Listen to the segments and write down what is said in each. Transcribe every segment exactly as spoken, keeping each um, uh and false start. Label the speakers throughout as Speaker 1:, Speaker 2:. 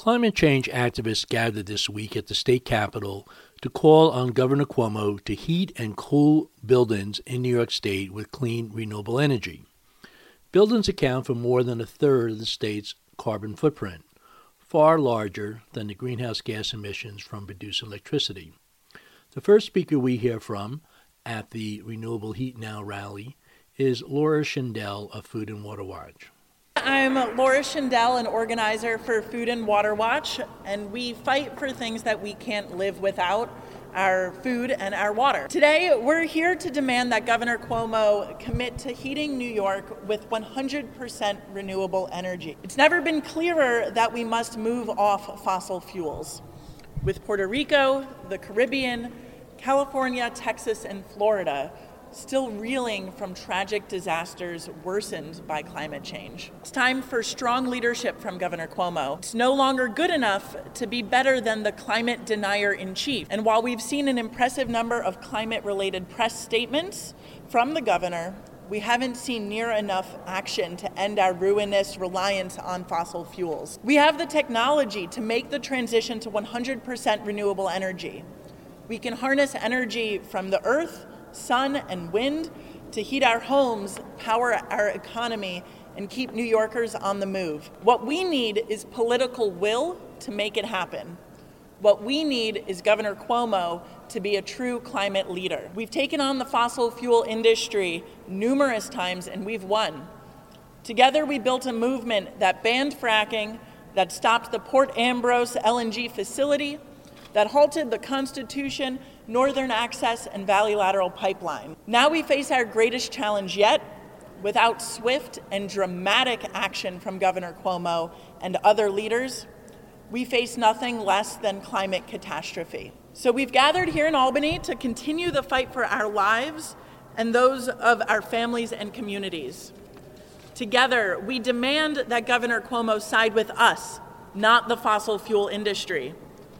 Speaker 1: Climate change activists gathered this week at the state capitol to call on Governor Cuomo to heat and cool buildings in New York State with clean, renewable energy. Buildings account for more than a third of the state's carbon footprint, far larger than the greenhouse gas emissions from produced electricity. The first speaker we hear from at the Renewable Heat Now rally is Laura Schindel of Food and Water Watch.
Speaker 2: I'm Laura Schindel, an organizer for Food and Water Watch, and we fight for things that we can't live without, our food and our water. Today, we're here to demand that Governor Cuomo commit to heating New York with one hundred percent renewable energy. It's never been clearer that we must move off fossil fuels. With Puerto Rico, the Caribbean, California, Texas, and Florida still reeling from tragic disasters worsened by climate change. It's time for strong leadership from Governor Cuomo. It's no longer good enough to be better than the climate denier-in-chief. And while we've seen an impressive number of climate-related press statements from the governor, we haven't seen near enough action to end our ruinous reliance on fossil fuels. We have the technology to make the transition to one hundred percent renewable energy. We can harness energy from the earth, sun, and wind to heat our homes, power our economy, and keep New Yorkers on the move. What we need is political will to make it happen. What we need is Governor Cuomo to be a true climate leader. We've taken on the fossil fuel industry numerous times, and we've won. Together, we built a movement that banned fracking, that stopped the Port Ambrose L N G facility, that halted the Constitution, Northern Access, and Valley Lateral Pipeline. Now we face our greatest challenge yet. Without swift and dramatic action from Governor Cuomo and other leaders, we face nothing less than climate catastrophe. So we've gathered here in Albany to continue the fight for our lives and those of our families and communities. Together, we demand that Governor Cuomo side with us, not the fossil fuel industry.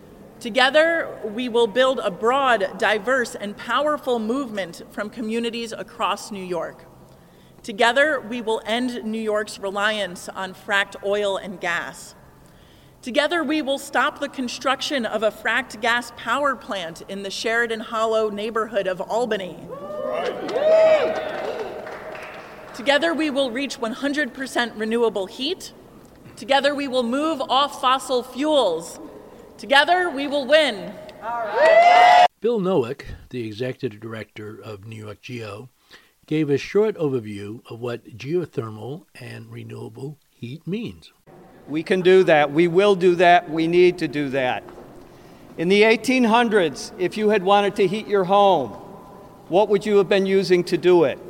Speaker 2: Together, we will build a broad, diverse, and powerful movement from communities across New York. Together, we will end New York's reliance on fracked oil and gas. Together, we will stop the construction of a fracked gas power plant in the Sheridan Hollow neighborhood of Albany. Together, we will reach one hundred percent renewable heat. Together, we will move off fossil fuels. Together, we will win. All right.
Speaker 1: Bill Nowick, the executive director of New York GEO, gave a short overview of what geothermal and renewable heat means.
Speaker 3: We can do that. We will do that. We need to do that. In the eighteen hundreds, if you had wanted to heat your home, what would you have been using to do it?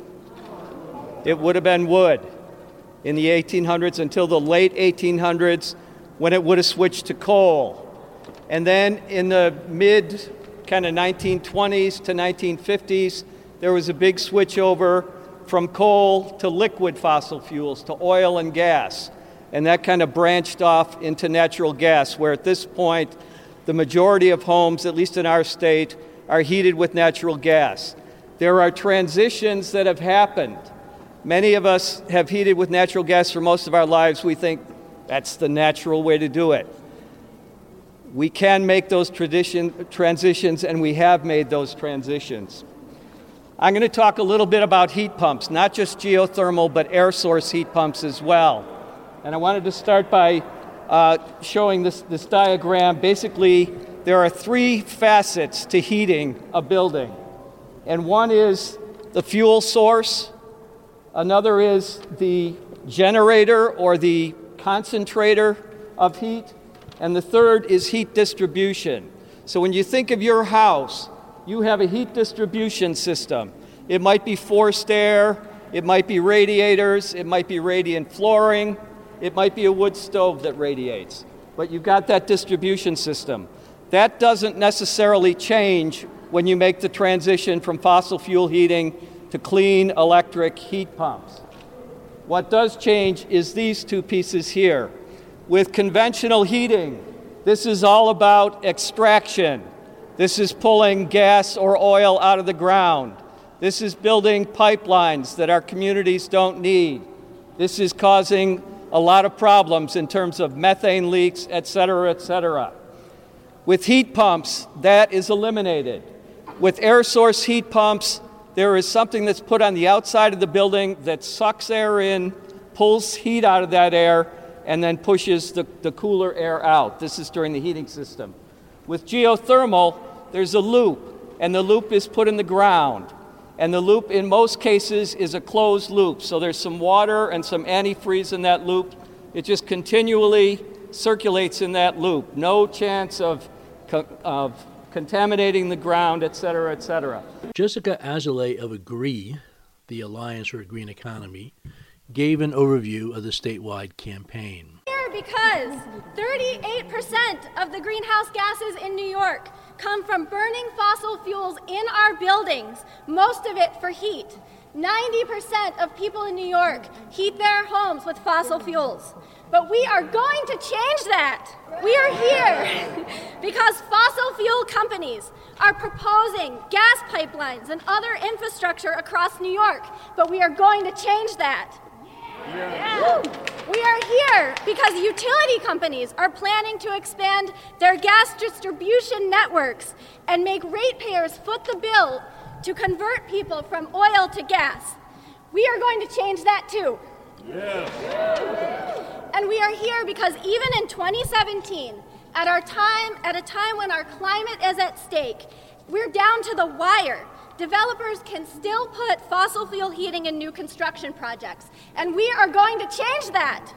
Speaker 3: It would have been wood. In the eighteen hundreds until the late eighteen hundreds, when it would have switched to coal. And then in the mid kind of nineteen twenties to nineteen fifties, there was a big switch over from coal to liquid fossil fuels, to oil and gas. And that kind of branched off into natural gas, where at this point, the majority of homes, at least in our state, are heated with natural gas. There are transitions that have happened. Many of us have heated with natural gas for most of our lives. We think that's the natural way to do it. We can make those tradition, transitions, and we have made those transitions. I'm going to talk a little bit about heat pumps, not just geothermal, but air source heat pumps as well. And I wanted to start by uh, showing this, this diagram. Basically, there are three facets to heating a building. And one is the fuel source. Another is the generator or the concentrator of heat. And the third is heat distribution. So when you think of your house, you have a heat distribution system. It might be forced air, it might be radiators, it might be radiant flooring, it might be a wood stove that radiates. But you've got that distribution system. That doesn't necessarily change when you make the transition from fossil fuel heating to clean electric heat pumps. What does change is these two pieces here. With conventional heating, this is all about extraction. This is pulling gas or oil out of the ground. This is building pipelines that our communities don't need. This is causing a lot of problems in terms of methane leaks, et cetera, et cetera. With heat pumps, that is eliminated. With air source heat pumps, there is something that's put on the outside of the building that sucks air in, pulls heat out of that air, and then pushes the, the cooler air out. This is during the heating system. With geothermal, there's a loop, and the loop is put in the ground. And the loop, in most cases, is a closed loop. So there's some water and some antifreeze in that loop. It just continually circulates in that loop. No chance of, of contaminating the ground, et cetera, et cetera.
Speaker 1: Jessica Azalea of Agree, the Alliance for a Green Economy, gave an overview of the statewide campaign.
Speaker 4: Here because thirty-eight percent of the greenhouse gases in New York come from burning fossil fuels in our buildings, most of it for heat. ninety percent of people in New York heat their homes with fossil fuels. But we are going to change that. We are here because fossil fuel companies are proposing gas pipelines and other infrastructure across New York, but we are going to change that. Yeah. We are here because utility companies are planning to expand their gas distribution networks and make ratepayers foot the bill to convert people from oil to gas. We are going to change that too. Yeah. And we are here because even in twenty seventeen, at our time, at a time when our climate is at stake, we're down to the wire. Developers can still put fossil fuel heating in new construction projects, and we are going to change that.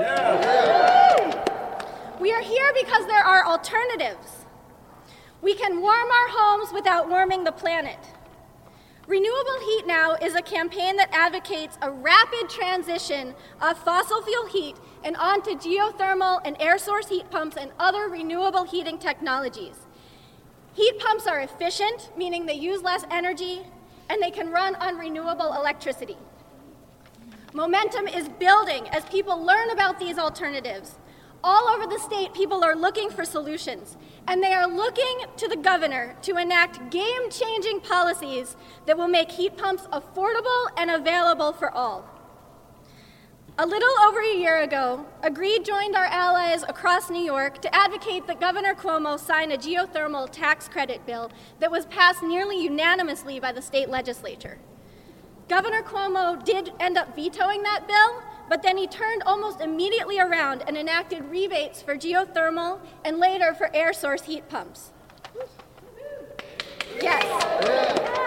Speaker 4: Yeah. We are here because there are alternatives. We can warm our homes without warming the planet. Renewable Heat Now is a campaign that advocates a rapid transition of fossil fuel heat and onto geothermal and air source heat pumps and other renewable heating technologies. Heat pumps are efficient, meaning they use less energy, and they can run on renewable electricity. Momentum is building as people learn about these alternatives. All over the state, people are looking for solutions, and they are looking to the governor to enact game-changing policies that will make heat pumps affordable and available for all. A little over a year ago, Agree joined our allies across New York to advocate that Governor Cuomo sign a geothermal tax credit bill that was passed nearly unanimously by the state legislature. Governor Cuomo did end up vetoing that bill, but then he turned almost immediately around and enacted rebates for geothermal and later for air source heat pumps. Yes.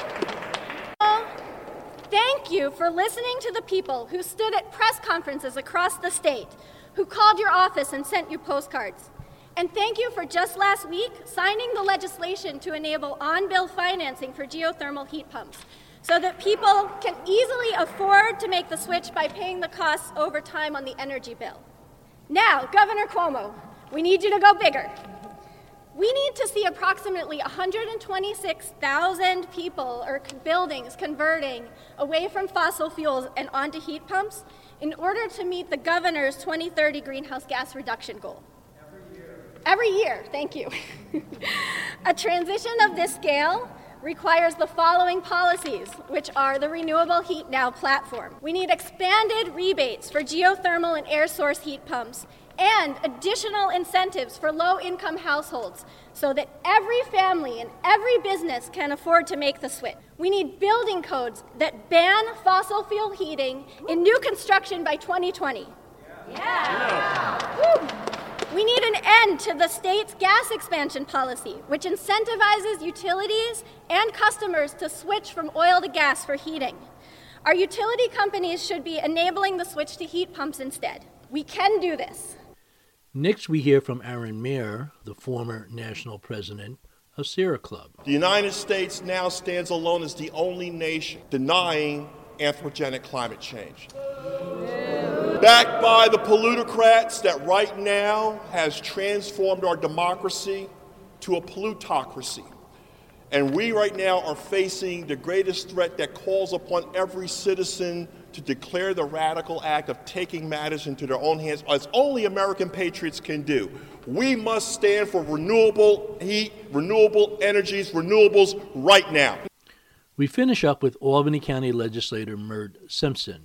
Speaker 4: Thank you for listening to the people who stood at press conferences across the state, who called your office and sent you postcards. And thank you for just last week signing the legislation to enable on-bill financing for geothermal heat pumps so that people can easily afford to make the switch by paying the costs over time on the energy bill. Now, Governor Cuomo, we need you to go bigger. We need to see approximately one hundred twenty-six thousand people or buildings converting away from fossil fuels and onto heat pumps in order to meet the governor's twenty thirty greenhouse gas reduction goal. Every year. Every year, thank you. A transition of this scale requires the following policies, which are the Renewable Heat Now platform. We need expanded rebates for geothermal and air source heat pumps and additional incentives for low-income households so that every family and every business can afford to make the switch. We need building codes that ban fossil fuel heating in new construction by twenty twenty. Yeah. Yeah. We need an end to the state's gas expansion policy, which incentivizes utilities and customers to switch from oil to gas for heating. Our utility companies should be enabling the switch to heat pumps instead. We can do this.
Speaker 1: Next, we hear from Aaron Mayer, the former national president of Sierra Club.
Speaker 5: The United States now stands alone as the only nation denying anthropogenic climate change. Backed by the plutocrats that right now has transformed our democracy to a plutocracy. And we right now are facing the greatest threat that calls upon every citizen to declare the radical act of taking matters into their own hands, as only American patriots can do. We must stand for renewable heat, renewable energies, renewables right now.
Speaker 1: We finish up with Albany County legislator Mert Simpson,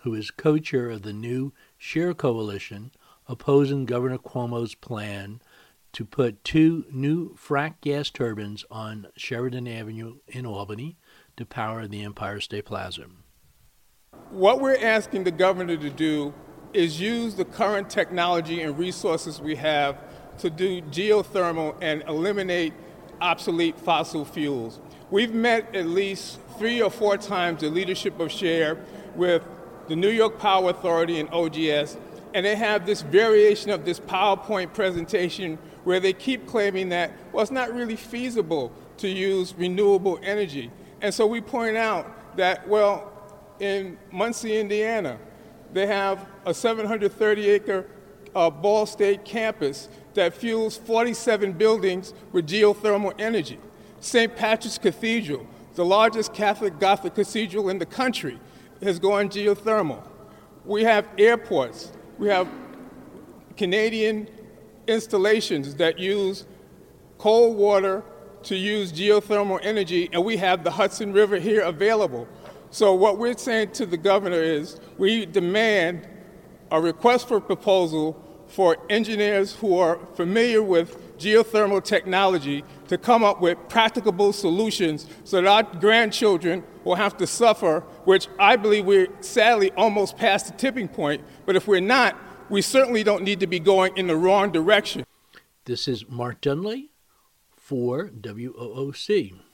Speaker 1: who is co-chair of the new Share Coalition, opposing Governor Cuomo's plan to put two new frack gas turbines on Sheridan Avenue in Albany to power the Empire State Plaza.
Speaker 6: What we're asking the governor to do is use the current technology and resources we have to do geothermal and eliminate obsolete fossil fuels. We've met at least three or four times the leadership of Share with the New York Power Authority and O G S, and they have this variation of this PowerPoint presentation where they keep claiming that, well, it's not really feasible to use renewable energy. And so we point out that, well, in Muncie, Indiana, they have a seven hundred thirty acre uh, Ball State campus that fuels forty-seven buildings with geothermal energy. Saint Patrick's Cathedral, the largest Catholic Gothic cathedral in the country, has gone geothermal. We have airports. We have Canadian installations that use cold water to use geothermal energy, and we have the Hudson River here available. So what we're saying to the governor is we demand a request for proposal for engineers who are familiar with geothermal technology to come up with practicable solutions so that our grandchildren will have to suffer, which I believe we're sadly almost past the tipping point. But if we're not, we certainly don't need to be going in the wrong direction.
Speaker 1: This is Mark Dunley for W O O C.